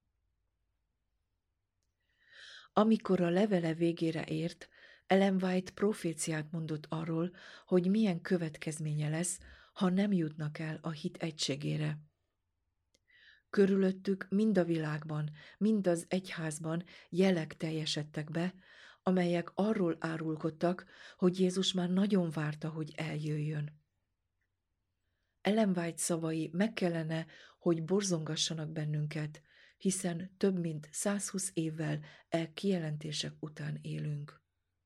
Amikor a levele végére ért, Ellen White proféciát mondott arról, hogy milyen következménye lesz, ha nem jutnak el a hit egységére. Körülöttük mind a világban, mind az egyházban jelek teljesedtek be, amelyek arról árulkodtak, hogy Jézus már nagyon várta, hogy eljöjjön. Ellen White szavai meg kellene, hogy borzongassanak bennünket, hiszen több mint 120 évvel kijelentések után élünk.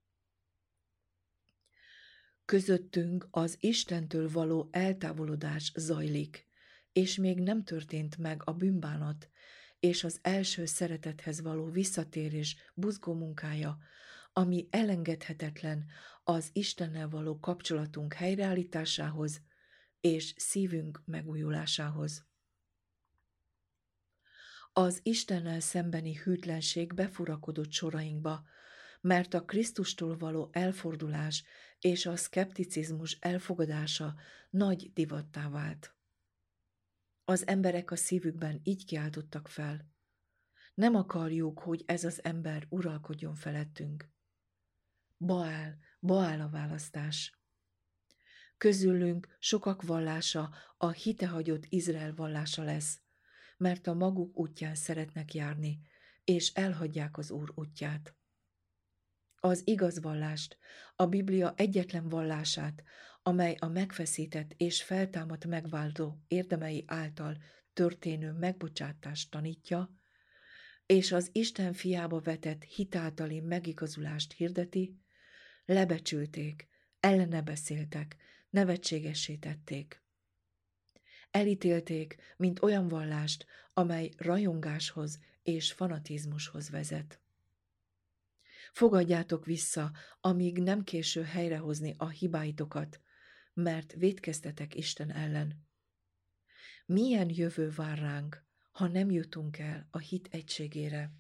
Közöttünk az Istentől való eltávolodás zajlik, és még nem történt meg a bűnbánat, és az első szeretethez való visszatérés buzgó munkája, ami elengedhetetlen az Istennel való kapcsolatunk helyreállításához és szívünk megújulásához. Az Istennel szembeni hűtlenség befurakodott sorainkba, mert a Krisztustól való elfordulás és a szkepticizmus elfogadása nagy divattá vált. Az emberek a szívükben így kiáltottak fel: nem akarjuk, hogy ez az ember uralkodjon felettünk. Baál a választás. Közülünk sokak vallása a hitehagyott Izrael vallása lesz, mert a maguk útján szeretnek járni, és elhagyják az Úr útját. Az igaz vallást, a Biblia egyetlen vallását, amely a megfeszített és feltámadt megváltó érdemei által történő megbocsátást tanítja, és az Isten fiába vetett hitáltali megigazulást hirdeti, lebecsülték, ellene beszéltek, nevetségessé tették. Elítélték, mint olyan vallást, amely rajongáshoz és fanatizmushoz vezet. Fogadjátok vissza, amíg nem késő helyrehozni a hibáitokat, mert vétkeztetek Isten ellen. Milyen jövő vár ránk, ha nem jutunk el a hit egységére?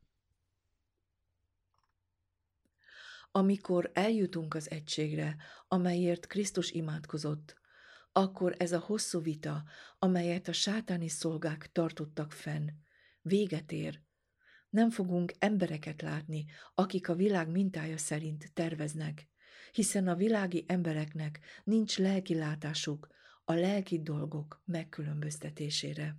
Amikor eljutunk az egységre, amelyért Krisztus imádkozott, akkor ez a hosszú vita, amelyet a sátáni szolgák tartottak fenn, véget ér. Nem fogunk embereket látni, akik a világ mintája szerint terveznek, hiszen a világi embereknek nincs lelki látásuk a lelki dolgok megkülönböztetésére.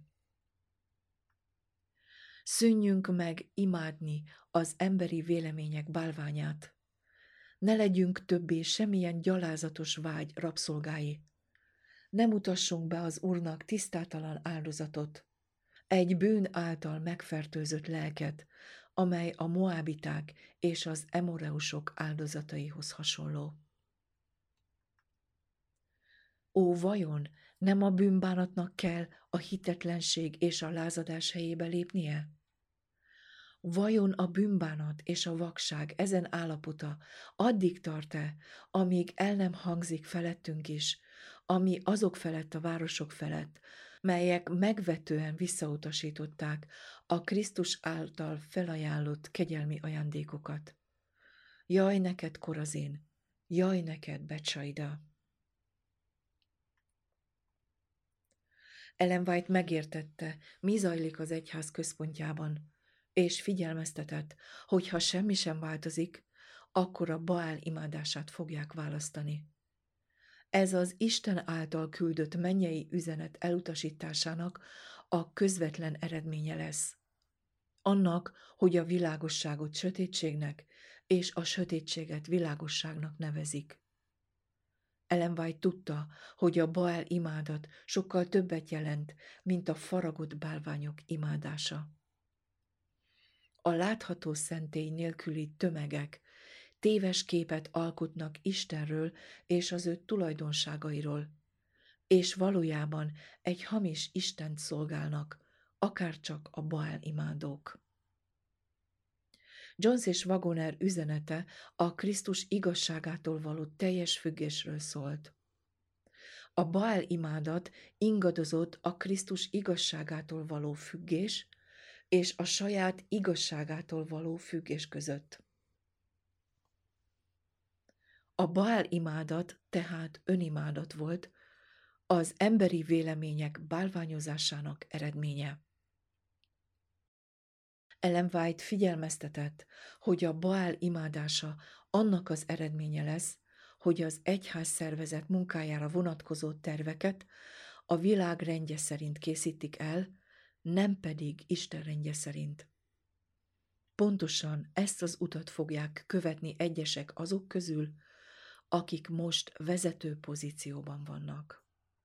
Szűnjünk meg imádni az emberi vélemények bálványát. Ne legyünk többé semmilyen gyalázatos vágy rabszolgái. Ne mutassunk be az Úrnak tisztátalan áldozatot, egy bűn által megfertőzött lelket, amely a moábiták és az emoreusok áldozataihoz hasonló. Ó, vajon nem a bűnbánatnak kell a hitetlenség és a lázadás helyébe lépnie? Vajon a bűnbánat és a vakság ezen állapota addig tart-e, amíg el nem hangzik felettünk is, ami azok felett a városok felett, melyek megvetően visszautasították a Krisztus által felajánlott kegyelmi ajándékokat? Jaj neked, Korazin! Jaj neked, Betsaida! Ellen White megértette, mi zajlik az egyház központjában, és figyelmeztetett, hogy ha semmi sem változik, akkor a Baál imádását fogják választani. Ez az Isten által küldött mennyei üzenet elutasításának a közvetlen eredménye lesz. Annak, hogy a világosságot sötétségnek és a sötétséget világosságnak nevezik. Ellen White tudta, hogy a Baál imádat sokkal többet jelent, mint a faragott bálványok imádása. A látható szentély nélküli tömegek téves képet alkotnak Istenről és az ő tulajdonságairól, és valójában egy hamis Istent szolgálnak, akárcsak a Baál imádók. Jones és Wagoner üzenete a Krisztus igazságától való teljes függésről szólt. A Baál imádat ingadozott a Krisztus igazságától való függés és a saját igazságától való függés között. A Baál imádat tehát önimádat volt, az emberi vélemények bálványozásának eredménye. Ellen White figyelmeztetett, hogy a Baál imádása annak az eredménye lesz, hogy az egyház szervezet munkájára vonatkozó terveket a világ rendje szerint készítik el, nem pedig Isten rendje szerint. Pontosan ezt az utat fogják követni egyesek azok közül, akik most vezető pozícióban vannak.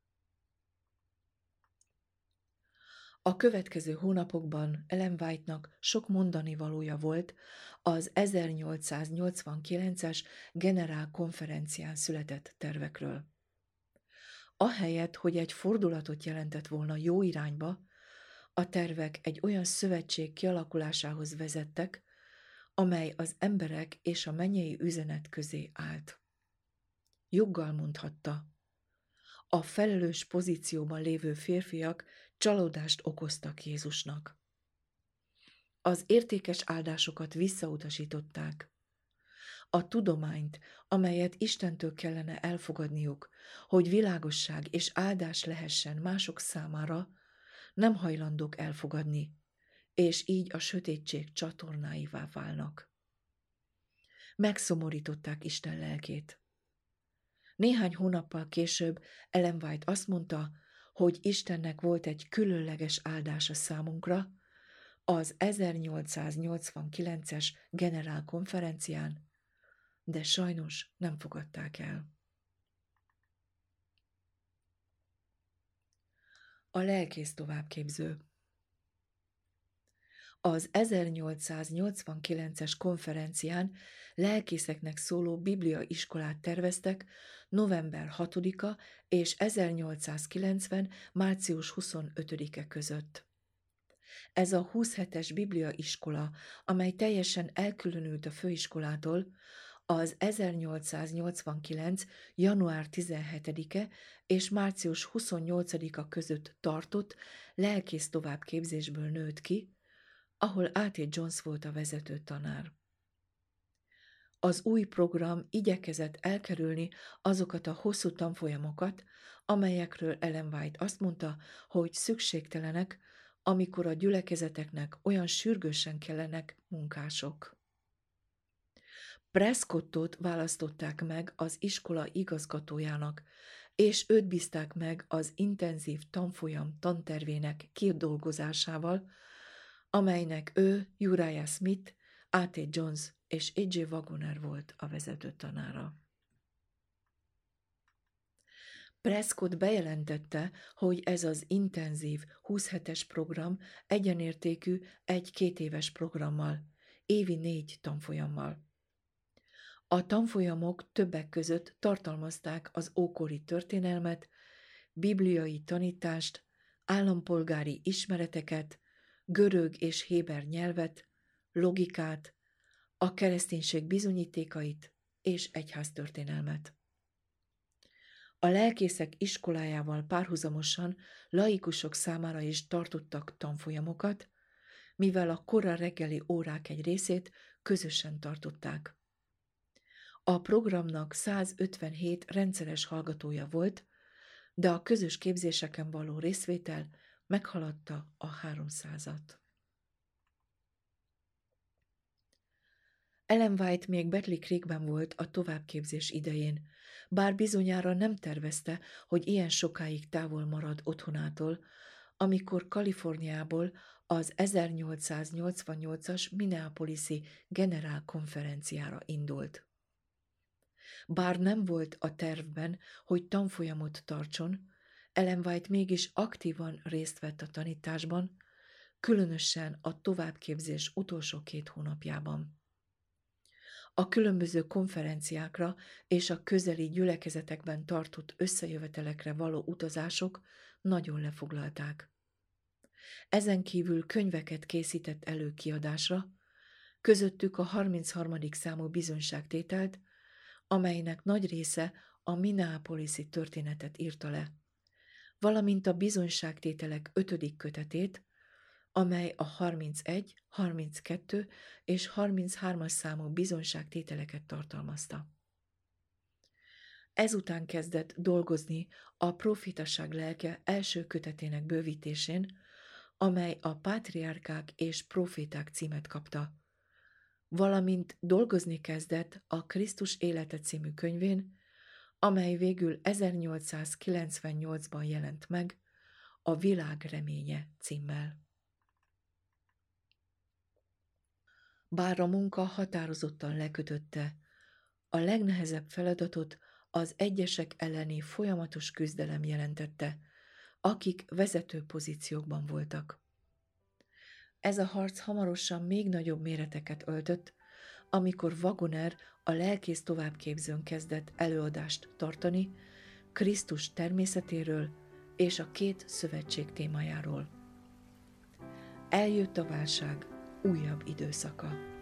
A következő hónapokban Ellen White-nak sok mondani valója volt az 1889-es generálkonferencián született tervekről. Ahelyett, hogy egy fordulatot jelentett volna jó irányba, a tervek egy olyan szövetség kialakulásához vezettek, amely az emberek és a mennyei üzenet közé állt. Joggal mondhatta, a felelős pozícióban lévő férfiak csalódást okoztak Jézusnak. Az értékes áldásokat visszautasították. A tudományt, amelyet Istentől kellene elfogadniuk, hogy világosság és áldás lehessen mások számára, nem hajlandók elfogadni, és így a sötétség csatornáivá válnak. Megszomorították Isten lelkét. Néhány hónappal később Ellen White azt mondta, hogy Istennek volt egy különleges áldása számunkra az 1889-es generálkonferencián, de sajnos nem fogadták el. A lelkész továbbképző. Az 1889-es konferencián lelkészeknek szóló bibliaiskolát terveztek november 6-a és 1890. március 25-e között. Ez a 20 hetes bibliaiskola, amely teljesen elkülönült a főiskolától, az 1889. január 17-e és március 28-a között tartott lelkész továbbképzésből nőtt ki, ahol A.T. Jones volt a vezető tanár. Az új program igyekezett elkerülni azokat a hosszú tanfolyamokat, amelyekről Ellen White azt mondta, hogy szükségtelenek, amikor a gyülekezeteknek olyan sürgősen kellenek munkások. Prescottot választották meg az iskola igazgatójának, és őt bízták meg az intenzív tanfolyam tantervének kidolgozásával, amelynek ő, Uriah Smith, A.T. Jones és A.J. Waggoner volt a vezető tanára. Prescott bejelentette, hogy ez az intenzív 20 hetes program egyenértékű egy 2 éves programmal, évi 4 tanfolyammal. A tanfolyamok többek között tartalmazták az ókori történelmet, bibliai tanítást, állampolgári ismereteket, görög és héber nyelvet, logikát, a kereszténység bizonyítékait és egyháztörténelmet. A lelkészek iskolájával párhuzamosan laikusok számára is tartottak tanfolyamokat, mivel a kora reggeli órák egy részét közösen tartották. A programnak 157 rendszeres hallgatója volt, de a közös képzéseken való részvétel meghaladta a 300-at. Ellen White még Battle Creekben volt a továbbképzés idején, bár bizonyára nem tervezte, hogy ilyen sokáig távol marad otthonától, amikor Kaliforniából az 1888-as Minneapolisi generálkonferenciára indult. Bár nem volt a tervben, hogy tanfolyamot tartson, Ellen White mégis aktívan részt vett a tanításban, különösen a továbbképzés utolsó 2 hónapjában. A különböző konferenciákra és a közeli gyülekezetekben tartott összejövetelekre való utazások nagyon lefoglalták. Ezen kívül könyveket készített elő kiadásra, közöttük a 33. számú bizonyságtételt, amelynek nagy része a Minneapolisi történetet írta le, valamint a bizonyságtételek 5. kötetét, amely a 31, 32 és 33-as számú bizonyságtételeket tartalmazta. Ezután kezdett dolgozni a Profétaság lelke első kötetének bővítésén, amely a Pátriárkák és Proféták címet kapta, valamint dolgozni kezdett a Krisztus élete című könyvén, amely végül 1898-ban jelent meg, a Világ reménye címmel. Bár a munka határozottan lekötötte, a legnehezebb feladatot az egyesek elleni folyamatos küzdelem jelentette, akik vezető pozíciókban voltak. Ez a harc hamarosan még nagyobb méreteket öltött, amikor Wagoner, a lelkész továbbképzőn kezdett előadást tartani Krisztus természetéről és a két szövetség témájáról. Eljött a válság újabb időszaka.